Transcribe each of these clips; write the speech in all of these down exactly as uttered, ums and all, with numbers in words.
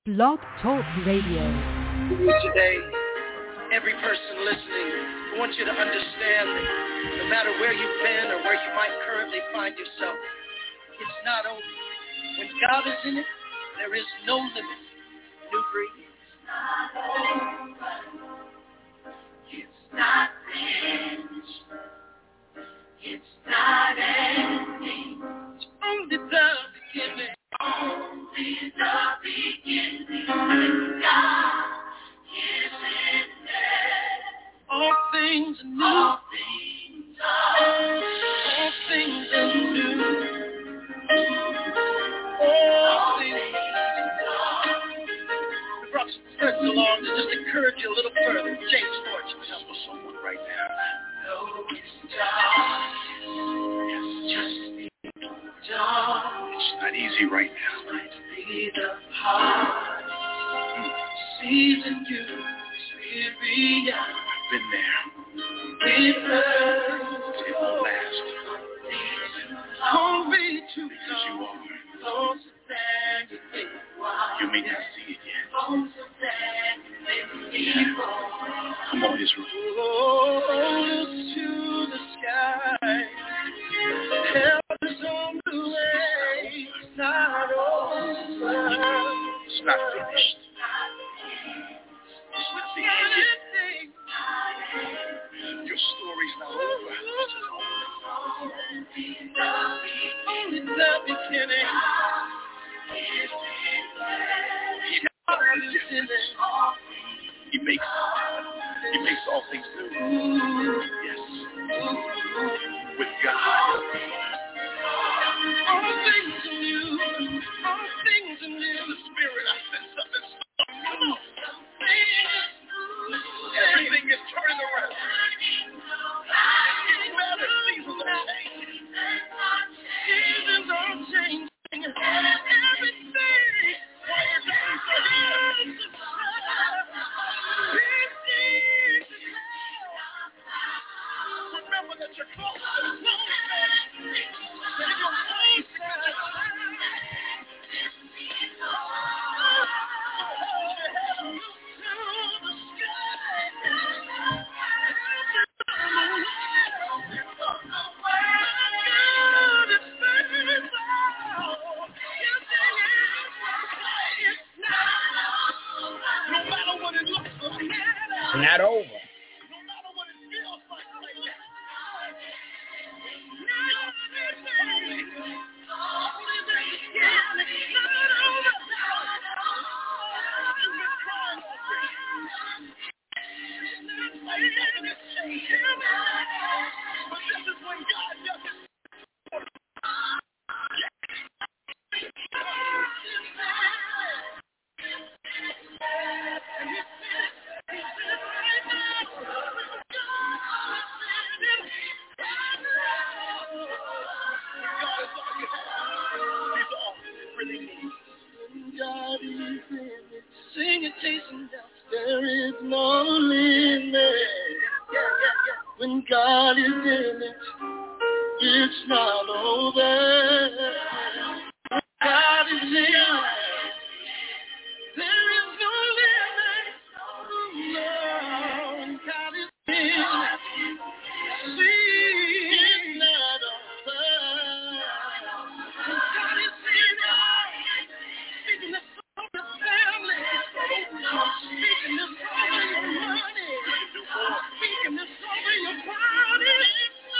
Blog Talk Radio. Today, every person listening, I want you to understand that no matter where you've been or where you might currently find yourself, it's not over. When God is in it, there is no limit. New breed. It's not finished. It's not ending. It's only the beginning. Only the beginning. God is in there. All things are new. All things are, all things are new. All things are. We brought some friends along to just encourage you a little further. James Fortune, help us someone right now. No, it's dark. It's just dark. It's not easy right now. Might be the hard season you experience. I've been there. It hurts. It won't last. Don't be too because you are. Closer than you think. You may not see it yet. Closer than you think. Yeah. Come on, Israel. Oh, look to the sky. Help is on the way. It's not over. It's not finished. It's not the ending. Your story's not over. Only the beginning. He makes He makes all things new. Yes. With God. All things are new. All things are new. The Spirit, I sense something. Come on. Everything is turning around. It's better. Seasons are changing. Seasons are changing. Everything. Fire days are here. Remember that you're close to the Lord. That you're close. It's not over. When God is in it, it's not over. When God is in it, there is no limit. No, when God is in it, see, it's not over. When God is in it, speaking this over your family, speaking this over your money, speaking this over your body.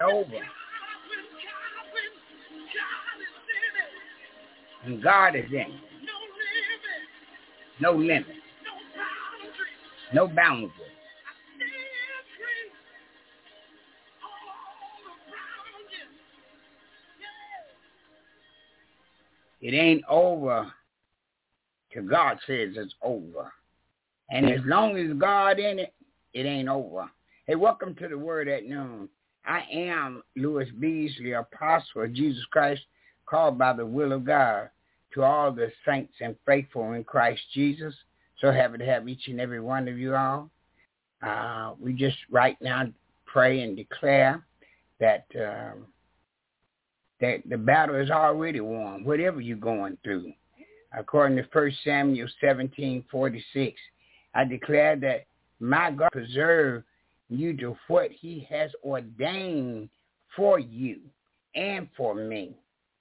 over. And God is in it. No limit. No boundaries. It ain't over till God says it's over. And as long as God in it, it ain't over. Hey, welcome to the Word at Noon. I am Louis Beasley, apostle of Jesus Christ, called by the will of God to all the saints and faithful in Christ Jesus. So happy to have each and every one of you all. Uh, we just right now pray and declare that um, that the battle is already won, whatever you're going through. According to First Samuel seventeen forty-six, I declare that my God preserve you to what he has ordained for you and for me.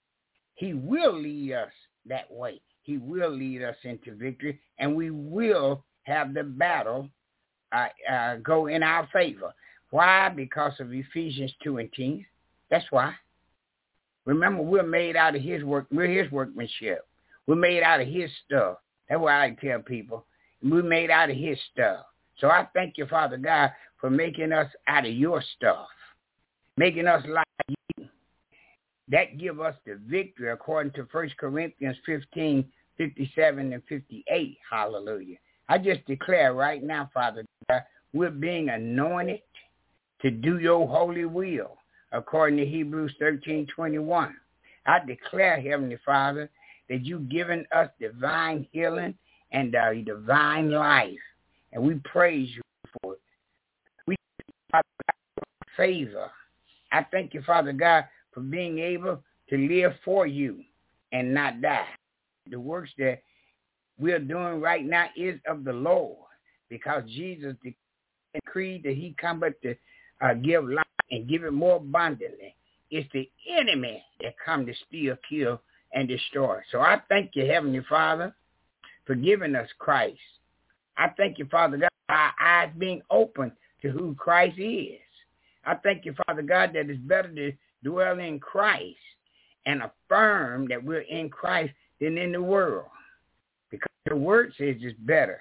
He will lead us that way. He will lead us into victory, and we will have the battle uh, uh, go in our favor. Why? Because of Ephesians two and ten. That's why. Remember, we're made out of his work. We're his workmanship. We're made out of his stuff. That's what I tell people. We're made out of his stuff. So I thank you, Father God, for making us out of your stuff, making us like you. That give us the victory according to First Corinthians fifteen, fifty-seven and fifty-eight. Hallelujah. I just declare right now, Father God, we're being anointed to do your holy will according to Hebrews thirteen, twenty-one. I declare, Heavenly Father, that you've given us divine healing and uh, divine life, and we praise you for it. We Father God, for favor. I thank you, Father God, for being able to live for you and not die. The works that we're doing right now is of the Lord, because Jesus decreed that he come but to uh, give life and give it more abundantly. It's the enemy that come to steal, kill, and destroy. So I thank you, Heavenly Father, for giving us Christ. I thank you, Father God, for our eyes being open to who Christ is. I thank you, Father God, that it's better to dwell in Christ and affirm that we're in Christ than in the world, because the word says it's better.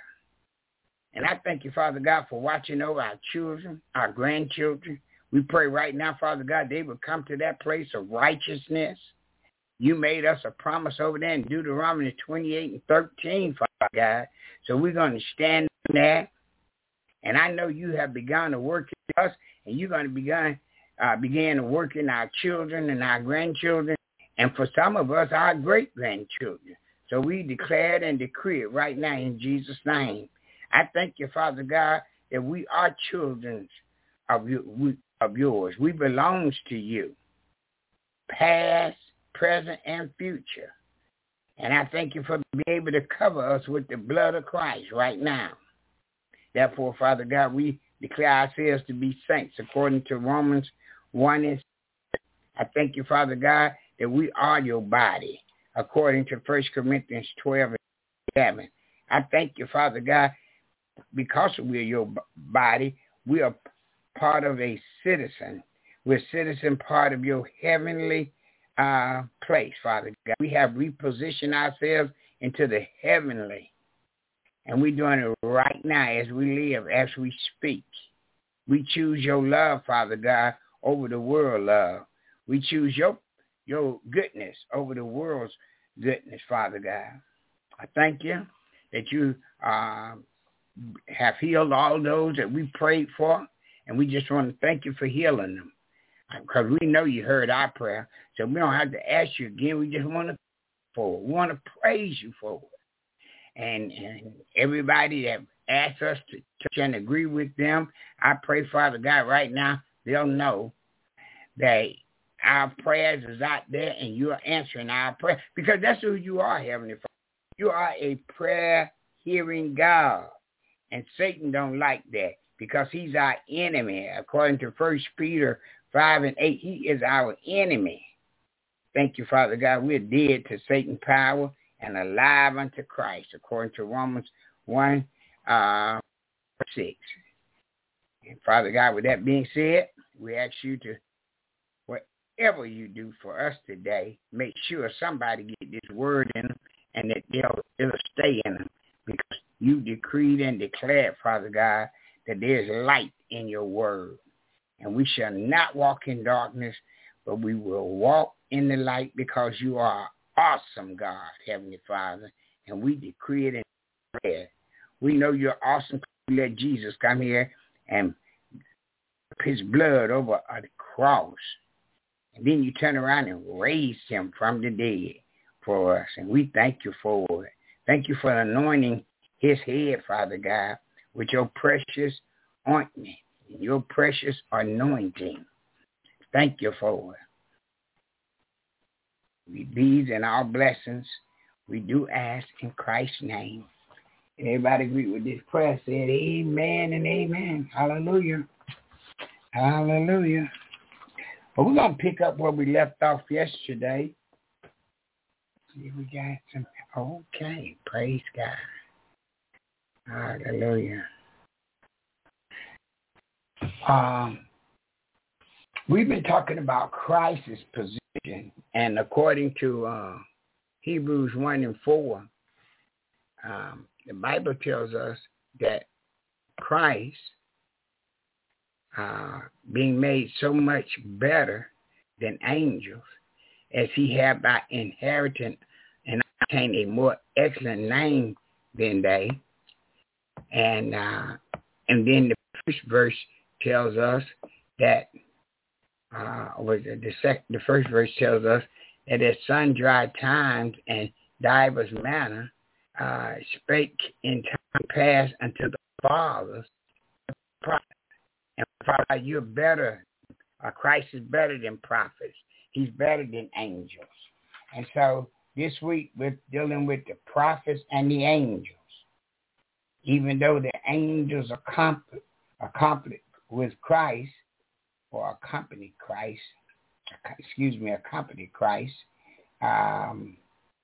And I thank you, Father God, for watching over our children, our grandchildren. We pray right now, Father God, they will come to that place of righteousness. You made us a promise over there in Deuteronomy twenty-eight and thirteen, Father God. So we're going to stand on that. And I know you have begun to work in us, and you're going to begin, uh, begin to work in our children and our grandchildren, and for some of us, our great-grandchildren. So we declare it and decree it right now in Jesus' name. I thank you, Father God, that we are children of, you, of yours. We belong to you, past, present, and future. And I thank you for being able to cover us with the blood of Christ right now. Therefore, Father God, we declare ourselves to be saints according to Romans one and six. I thank you, Father God, that we are your body according to First Corinthians twelve and eleven. I thank you, Father God, because we are your body, we are part of a citizen. We're citizen part of your heavenly uh, place, Father God. We have repositioned ourselves into the heavenly. And we're doing it right now as we live, as we speak. We choose your love, Father God, over the world love. We choose your your goodness over the world's goodness, Father God. I thank you that you uh, have healed all those that we prayed for, and we just want to thank you for healing them, because we know you heard our prayer, so we don't have to ask you again. We just want to for it. We want to praise you for it. And, and everybody that asks us to touch and agree with them, I pray, Father God, right now, they'll know that our prayers is out there and you're answering our prayer, because that's who you are, Heavenly Father. You are a prayer-hearing God, and Satan don't like that, because he's our enemy. According to First Peter five and eight, he is our enemy. Thank you, Father God. We're dead to Satan's power and alive unto Christ, according to Romans one, uh, six. And Father God, with that being said, we ask you to whatever you do for us today, make sure somebody get this word in them and that they'll, it'll stay in them, because you decreed and declared, Father God, that there's light in your word. And we shall not walk in darkness, but we will walk in the light, because you are awesome, God, Heavenly Father. And we decree it and declare it. We know you're awesome. You let Jesus come here and his blood over the cross. And then you turn around and raise him from the dead for us. And we thank you for it. Thank you for anointing his head, Father God, with your precious ointment, your precious anointing. Thank you for it. These and our blessings we do ask in Christ's name. And everybody agree with this prayer, said amen and amen. Hallelujah. Hallelujah. Well, we're going to pick up where we left off yesterday. See, we got some. Okay. Praise God. Hallelujah. Um, we've been talking about Christ's position, and according to uh, Hebrews one and four, um, the Bible tells us that Christ, uh, being made so much better than angels, as he had by inheritance and obtained a more excellent name than they. And uh, and then the first verse tells us that, uh, was it the sec- the first verse tells us that at sundry times and divers manner uh, spake in time past unto the fathers, and Father, you're better. Uh, Christ is better than prophets. He's better than angels. And so this week we're dealing with the prophets and the angels. Even though the angels accompanied, accompanied with Christ, or accompanied Christ, excuse me, accompanied Christ, um,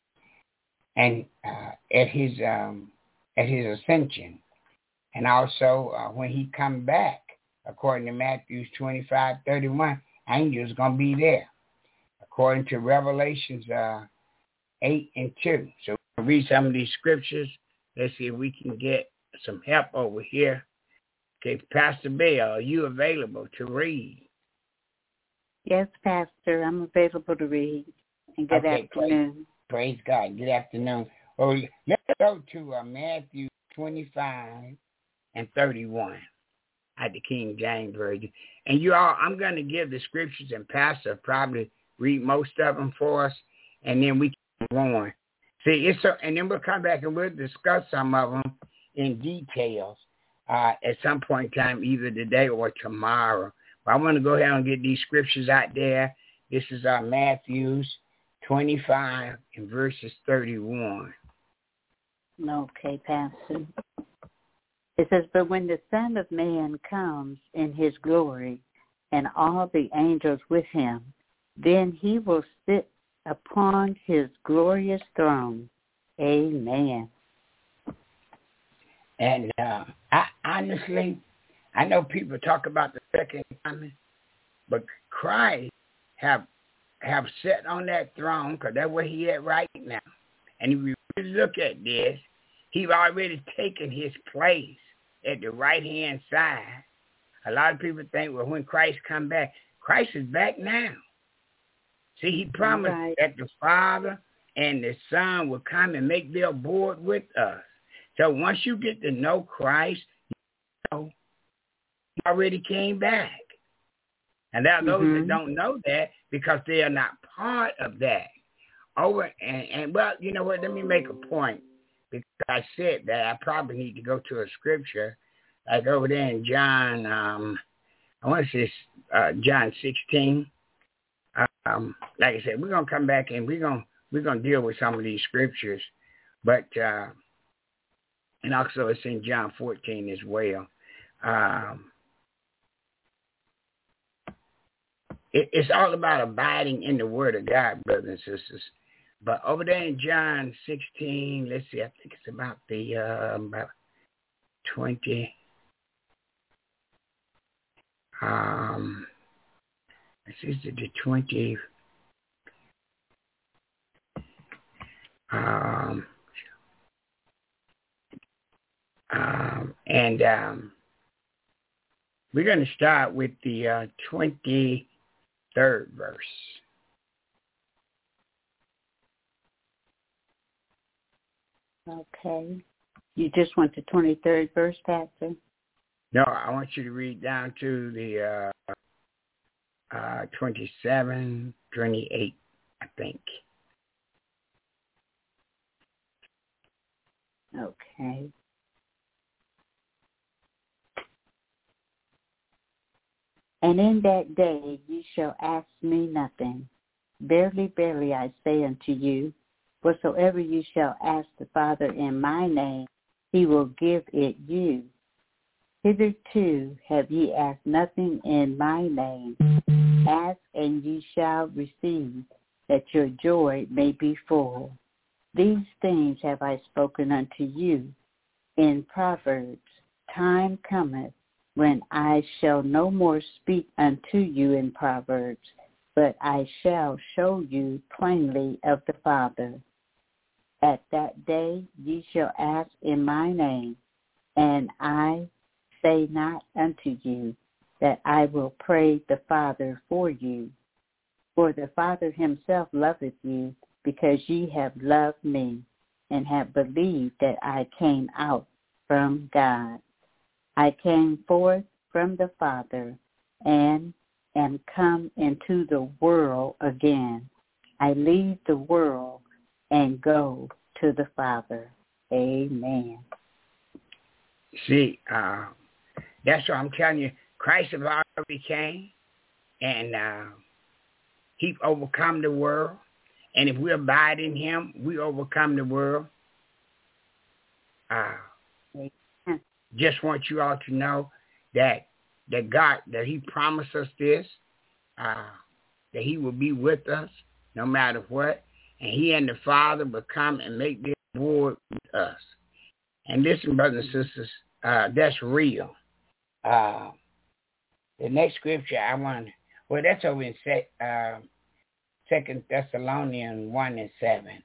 and uh, at his um, at his ascension, and also uh, when he come back, according to Matthew twenty-five thirty-one, angels gonna be there, according to Revelations uh, eight and two. So we'll read some of these scriptures. Let's see if we can get some help over here. Okay, Pastor Bell, are you available to read? Yes, Pastor, I'm available to read. And good okay, afternoon. Praise, praise God. Good afternoon. Well, let's go to uh, Matthew twenty-five and thirty-one at the King James Version. And you all, I'm going to give the scriptures, and Pastor probably read most of them for us, and then we can go on. See, it's so, and then we'll come back and we'll discuss some of them in details uh, at some point in time, either today or tomorrow. But I want to go ahead and get these scriptures out there. This is uh, Matthew's twenty-five and verses thirty-one. Okay, Pastor. It says, but when the Son of Man comes in his glory and all the angels with him, then he will sit upon his glorious throne. Amen. And uh, I, honestly, I know people talk about the second coming, but Christ have have sat on that throne, because that's where he at right now. And if you really look at this, he's already taken his place at the right-hand side. A lot of people think, well, when Christ come back, Christ is back now. See, he promised right. that the Father and the Son will come and make their board with us. So once you get to know Christ, you know he already came back. And there are those mm-hmm. that don't know that because they are not part of that. Over and, and well, you know what? Let me make a point. Because I said that I probably need to go to a scripture, like over there in John, um, I want to say uh, John sixteen. Um, like I said, we're gonna come back and we're gonna we're gonna deal with some of these scriptures, but uh, and also it's in John fourteen as well. Um, it, it's all about abiding in the Word of God, brothers and sisters. But over there in John sixteen, let's see, I think it's about the uh, about twenty. Um, This is the twentieth. Um, um, and um, we're going to start with the uh, twenty-third verse. Okay. You just want the twenty-third verse, Pastor? No, I want you to read down to the uh, uh, twenty-seven, twenty-eight, I think. Okay. And in that day ye shall ask me nothing. Verily, verily, I say unto you, whatsoever you shall ask the Father in my name, he will give it you. Hitherto have ye asked nothing in my name. Ask, and ye shall receive, that your joy may be full. These things have I spoken unto you in Proverbs. Time cometh when I shall no more speak unto you in Proverbs, but I shall show you plainly of the Father. At that day ye shall ask in my name, and I say not unto you that I will pray the Father for you. For the Father himself loveth you, because ye have loved me, and have believed that I came out from God. I came forth from the Father, and am come into the world again. I leave the world and go to the Father. Amen. See, uh, that's what I'm telling you. Christ has already came, and uh, he overcome the world. And if we abide in him, we overcome the world. Uh, just want you all to know that that God, that he promised us this, uh, that he will be with us no matter what. And he and the Father will come and make this war with us. And listen, brothers and sisters, uh, that's real. Uh, the next scripture I want, well, that's over in sec, uh, Second Thessalonians one and seven.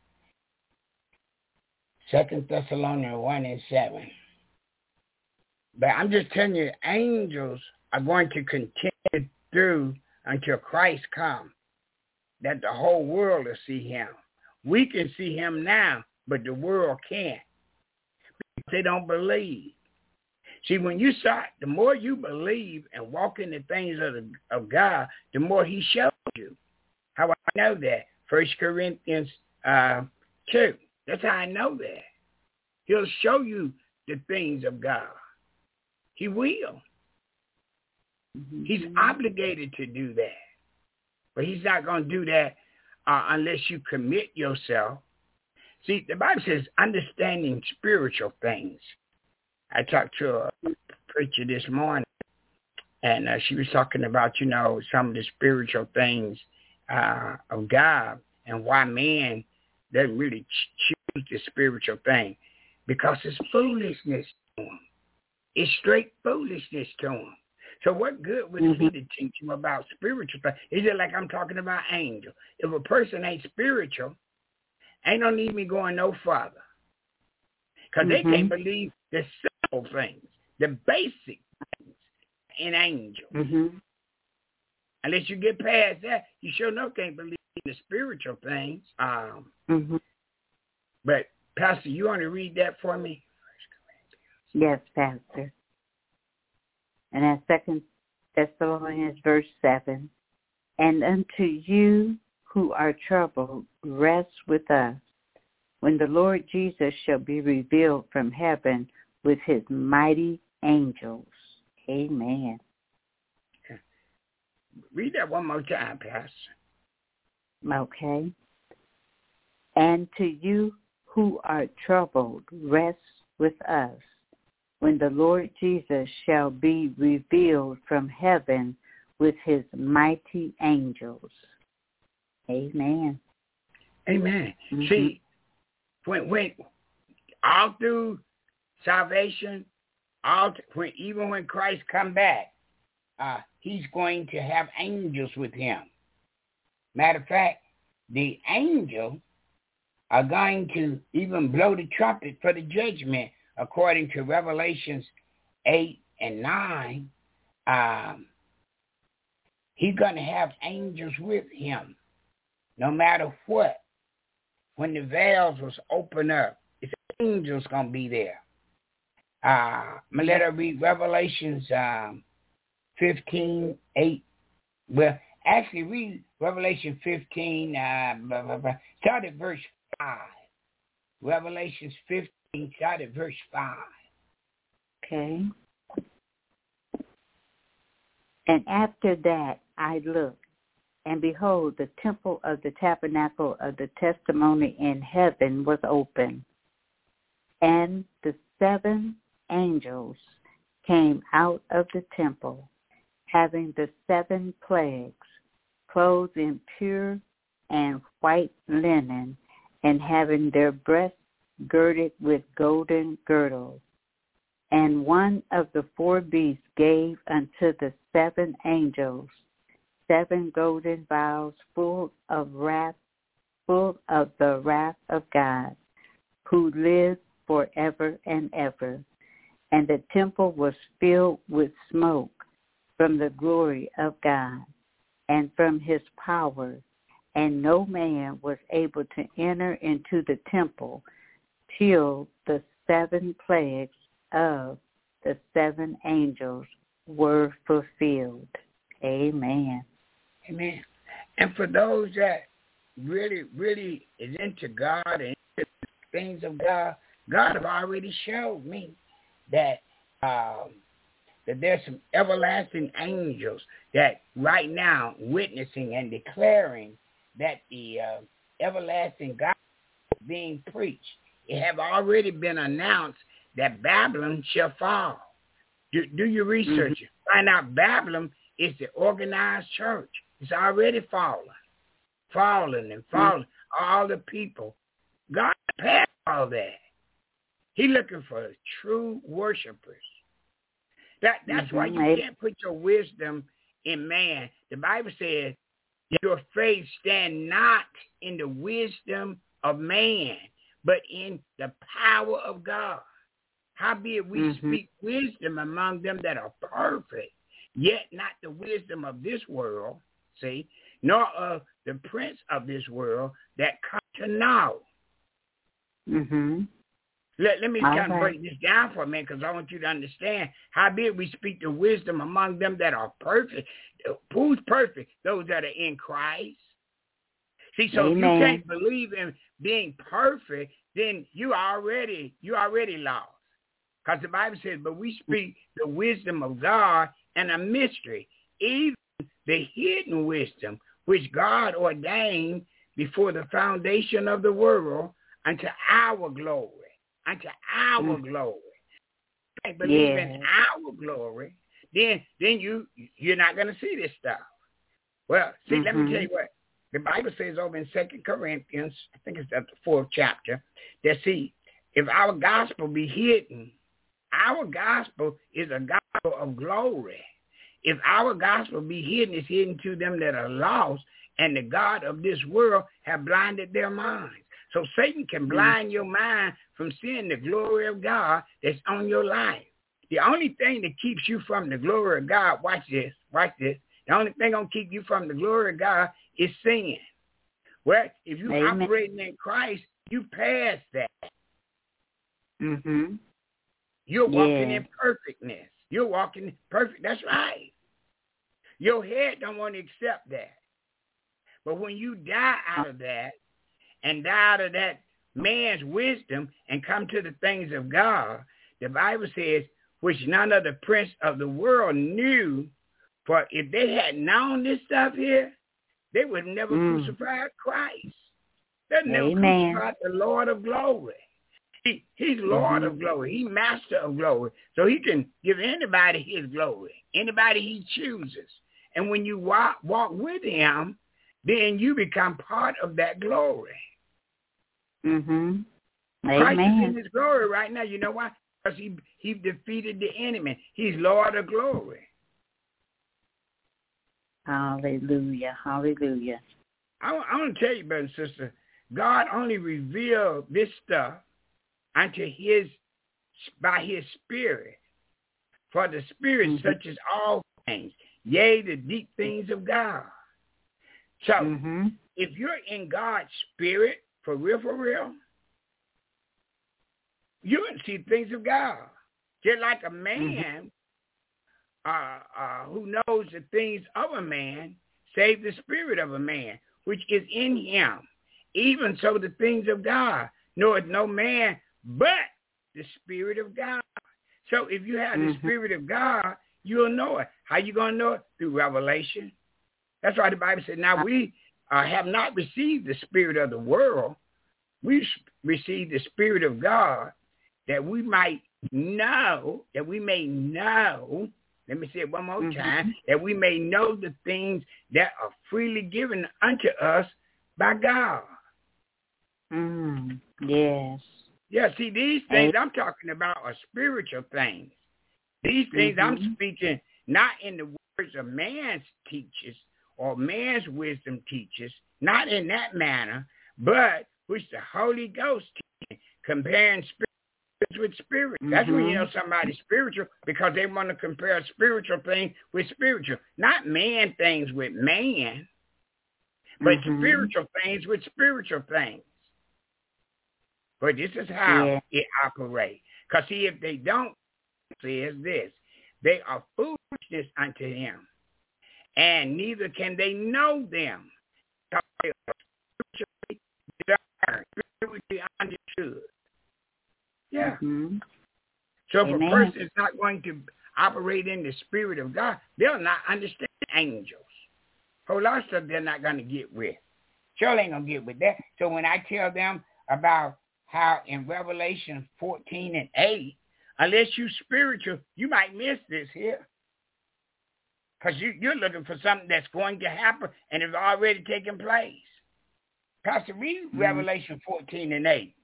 Second Thessalonians one and seven. But I'm just telling you, angels are going to continue through until Christ comes, that the whole world will see him. We can see him now, but the world can't. Because they don't believe. See, when you start, the more you believe and walk in the things of, the, of God, the more he shows you. How I know that? First Corinthians uh, two. That's how I know that. He'll show you the things of God. He will. Mm-hmm. He's obligated to do that. But he's not going to do that uh, unless you commit yourself. See, the Bible says understanding spiritual things. I talked to a preacher this morning, and uh, she was talking about, you know, some of the spiritual things uh, of God and why man doesn't really ch- choose the spiritual thing, because it's foolishness to him. It's straight foolishness to him. So what good would it be to teach him about spiritual things? Is it like I'm talking about angels? If a person ain't spiritual, ain't no need me going no further. Because mm-hmm. they can't believe the simple things, the basic things in angels. Mm-hmm. Unless you get past that, you sure enough can't believe the spiritual things. Um, mm-hmm. But, Pastor, you want to read that for me? Yes, Pastor. And at Second Thessalonians verse seven, and unto you who are troubled, rest with us, when the Lord Jesus shall be revealed from heaven with his mighty angels. Amen. Read that one more time, Pastor. Okay. And to you who are troubled, rest with us, when the Lord Jesus shall be revealed from heaven with his mighty angels. Amen. Amen. Mm-hmm. See, when when all through salvation, all when even when Christ come back, uh, he's going to have angels with him. Matter of fact, the angel are going to even blow the trumpet for the judgment, according to Revelations eight and nine. Um, he's going to have angels with him, no matter what. When the veils was opened up, it's angels going to be there. Uh, I'm going to let her read Revelations um, fifteen, eight. Well, actually read Revelation fifteen, uh, blah, blah, blah. Start at verse five. Revelations fifteen, start at verse five. Okay. And after that I looked, and behold, the temple of the tabernacle of the testimony in heaven was open. And the seven angels came out of the temple, having the seven plagues, clothed in pure and white linen, and having their breasts girded with golden girdles. And one of the four beasts gave unto the seven angels seven golden vials full of wrath, full of the wrath of God, who lives forever and ever. And the temple was filled with smoke from the glory of God and from his power, and no man was able to enter into the temple till the seven plagues of the seven angels were fulfilled. Amen. Amen. And for those that really, really is into God and into the things of God, God have already showed me that um, that there's some everlasting angels that right now witnessing and declaring that the uh, everlasting God is being preached. It have already been announced that Babylon shall fall. Do, do your research. Mm-hmm. Find out Babylon is the organized church. It's already fallen, fallen and fallen. Mm-hmm. All the people. God passed all that. He's looking for true worshipers. That That's mm-hmm. why you can't put your wisdom in man. The Bible says, your faith stand not in the wisdom of man, but in the power of God. Howbeit we mm-hmm. speak wisdom among them that are perfect, yet not the wisdom of this world, see, nor of the prince of this world that come to know. Mm-hmm. Let, let me All kind of right. break this down for a minute, because I want you to understand. Howbeit we speak the wisdom among them that are perfect. Who's perfect? Those that are in Christ. See, so Amen. If you can't believe in being perfect, then you already you already lost. Because the Bible says, but we speak the wisdom of God and a mystery, even the hidden wisdom, which God ordained before the foundation of the world unto our glory, unto our mm. glory. If you believe yeah. in our glory, then then you, you're not going to see this stuff. Well, see, mm-hmm. let me tell you what. The Bible says over in Second Corinthians, I think it's the fourth chapter, that, see, if our gospel be hidden, our gospel is a gospel of glory. If our gospel be hidden, it's hidden to them that are lost, and the God of this world have blinded their minds. So Satan can blind your mind from seeing the glory of God that's on your life. The only thing that keeps you from the glory of God, watch this, watch this, the only thing going to keep you from the glory of God is sin. Well, if you Amen. operating in Christ, you pass that. Mm-hmm. You're walking yeah. in perfectness. You're walking perfect. That's right. Your head don't want to accept that. But when you die out of that and die out of that man's wisdom and come to the things of God, the Bible says, which none of the prince of the world knew, for if they had known this stuff here, they would have never mm. crucified Christ. They'd never Amen. crucified the Lord of glory. He, he's Lord mm-hmm. of glory. He's master of glory. So he can give anybody his glory, anybody he chooses. And when you walk, walk with him, then you become part of that glory. Mm-hmm. Christ Amen. is in his glory right now. You know why? Because he, he defeated the enemy. He's Lord of glory. Hallelujah. Hallelujah. I, I want to tell you, brother and sister, God only revealed this stuff unto his, by his spirit. For the spirit mm-hmm. searches all things, yea, the deep things of God. So, mm-hmm. if you're in God's spirit, for real, for real, you can see things of God. Just like a man mm-hmm. uh, uh, who knows the things of a man, save the spirit of a man, which is in him. Even so the things of God knoweth no man but the Spirit of God. So if you have mm-hmm. the Spirit of God, you'll know it. How you going to know it? Through revelation. That's why the Bible said, now we uh, have not received the spirit of the world. We received the Spirit of God that we might know, that we may know, let me say it one more mm-hmm. time, that we may know the things that are freely given unto us by God. Mm, yes. Yeah, see, these things I'm talking about are spiritual things. These things mm-hmm. I'm speaking not in the words of man's teachers or man's wisdom teachers, not in that manner, but which the Holy Ghost teaches, comparing spirits with spirit. Mm-hmm. That's when you know somebody's spiritual, because they want to compare spiritual things with spiritual. Not man things with man, but mm-hmm. spiritual things with spiritual things. But this is how yeah. it operates. Because, see, if they don't, says this, they are foolishness unto him, and neither can they know them. They are spiritually discerned, spiritually understood. Yeah. Mm-hmm. So if Amen. a person is not going to operate in the Spirit of God, they'll not understand angels. A whole lot of stuff they're not going to get with. Sure ain't going to get with that. So when I tell them about how in Revelation fourteen and eight, unless you spiritual, you might miss this here. Because you, you're looking for something that's going to happen and it's already taken place. Pastor, read mm-hmm. Revelation fourteen and eight.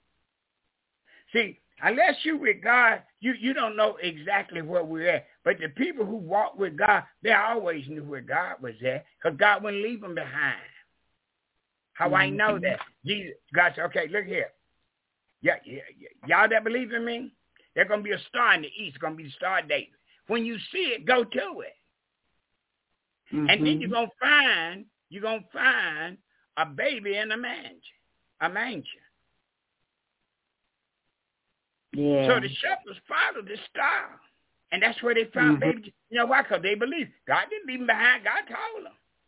See, unless you with God, you, you don't know exactly where we're at. But the people who walk with God, they always knew where God was at, because God wouldn't leave them behind. How mm-hmm. I know that? Jesus, God said, okay, look here. Yeah, yeah, yeah, y'all that believe in me, there's going to be a star in the east. It's going to be the Star of David. When you see it, go to it. Mm-hmm. And then you're going to find, you're going to find a baby in a manger, a manger. Yeah. So the shepherds followed the star. And that's where they found mm-hmm. baby. You know why? Because they believed. God didn't leave them behind. God told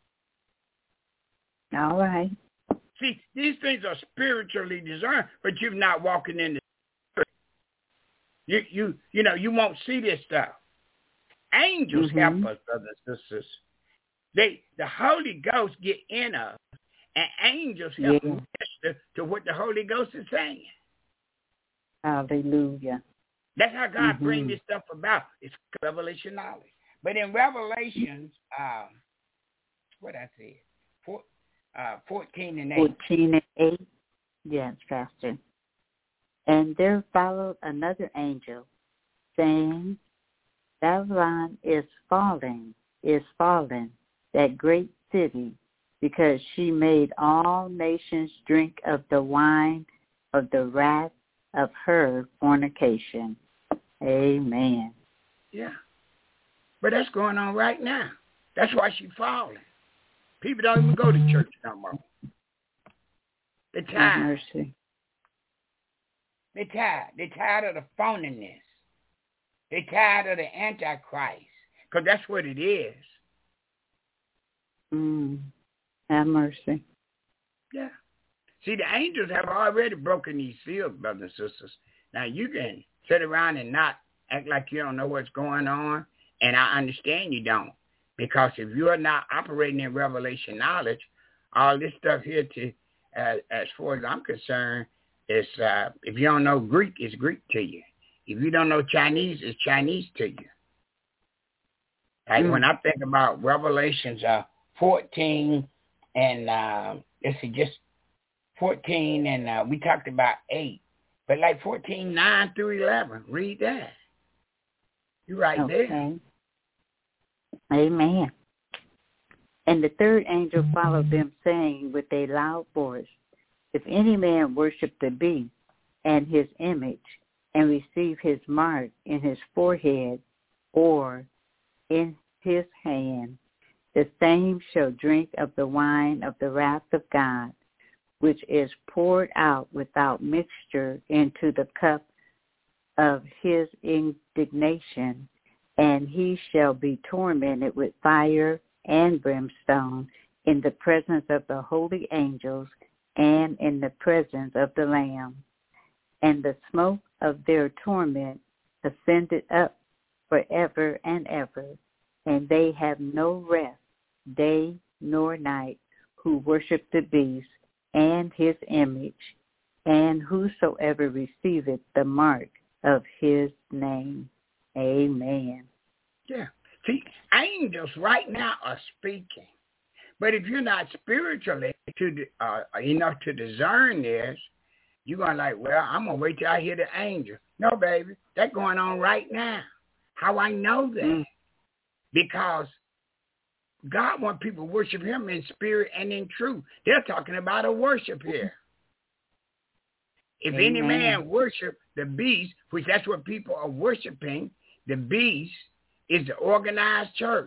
them. All right. See, these things are spiritually discerned, but you're not walking in the spirit. You, you, you know, you won't see this stuff. Angels mm-hmm. help us, brothers and sisters. They, the Holy Ghost get in us, and angels help yeah. minister to what the Holy Ghost is saying. Hallelujah. That's how God mm-hmm. brings this stuff about. It's revelation knowledge. But in Revelations, um, what I said, four, uh, fourteen and eight. Fourteen and eight. Yes, Pastor. And there followed another angel, saying, Babylon is falling, is fallen, that great city, because she made all nations drink of the wine of the wrath of her fornication. Amen. Yeah. But that's going on right now. That's why she's falling. People don't even go to church no more. They're tired. Mercy. They're tired. They're tired of the phoniness. They're tired of the Antichrist. Because that's what it is. Mm. Have mercy. Yeah. See, the angels have already broken these seals, brothers and sisters. Now, you can sit around and not act like you don't know what's going on, and I understand you don't. Because if you're not operating in revelation knowledge, all this stuff here, to, uh, as far as I'm concerned, is uh, if you don't know Greek, it's Greek to you. If you don't know Chinese, it's Chinese to you. Like mm. when I think about Revelations uh, fourteen and, uh, let's see, just fourteen, and uh, we talked about eight. But like fourteen, nine through eleven, read that. You're right okay. there. Amen. And the third angel followed them, saying with a loud voice, if any man worship the beast and his image, and receive his mark in his forehead or in his hand, the same shall drink of the wine of the wrath of God, which is poured out without mixture into the cup of his indignation, and he shall be tormented with fire and brimstone in the presence of the holy angels and in the presence of the Lamb. And the smoke of their torment ascended up forever and ever, and they have no rest day nor night who worship the beast and his image, and whosoever receiveth the mark of his name. Amen. Yeah. See, angels right now are speaking. But if you're not spiritually to uh, enough to discern this, you're going to like, well, I'm going to wait till I hear the angel. No, baby, that's going on right now. How I know that? Mm. Because God wants people to worship him in spirit and in truth. They're talking about a worship here. If Amen. Any man worship the beast, which that's what people are worshiping, the beast is the organized church.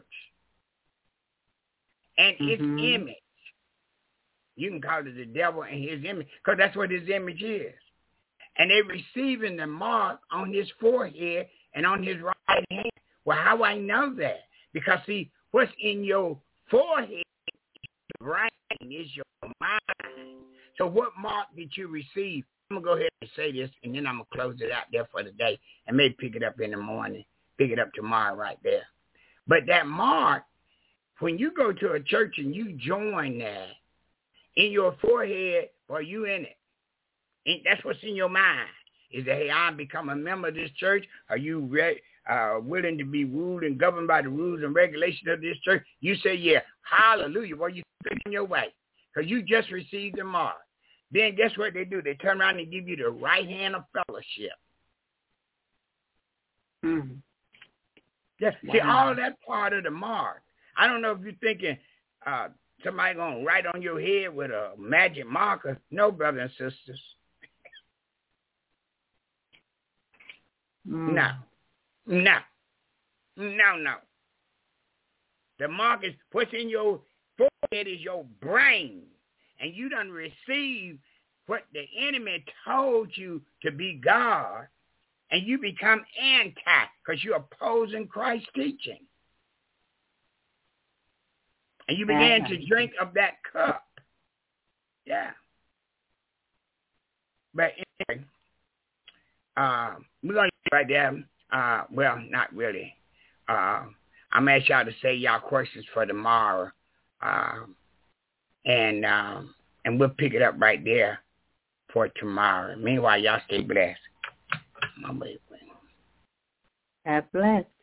And mm-hmm. its image. You can call it the devil and his image, because that's what his image is. And they're receiving the mark on his forehead and on his right hand. Well, how I know that? Because, see, what's in your forehead is your brain, is your mind. So what mark did you receive? I'm going to go ahead and say this, and then I'm going to close it out there for the day and maybe pick it up in the morning, pick it up tomorrow right there. But that mark, when you go to a church and you join that, in your forehead, or you in it, and that's what's in your mind. Is that, hey, I become a member of this church? Are you re- uh, willing to be ruled and governed by the rules and regulations of this church? You say, yeah, hallelujah. Well, you're on your way because you just received the mark. Then guess what they do? They turn around and give you the right hand of fellowship. Mm-hmm. Yes. Wow. See, all that part of the mark. I don't know if you're thinking uh, somebody going to write on your head with a magic marker. No, brothers and sisters. Mm. No. No. No, no. The mark is, what's in your forehead is your brain. And you done receive what the enemy told you to be God, and you become anti because you're opposing Christ's teaching. And you began uh-huh. to drink of that cup. Yeah. But anyway, uh, we're going to right there. Uh, well, not really. Uh, I'm going to ask y'all to say y'all questions for tomorrow. Uh, and um, and we'll pick it up right there for tomorrow. Meanwhile, y'all stay blessed. My baby. God bless.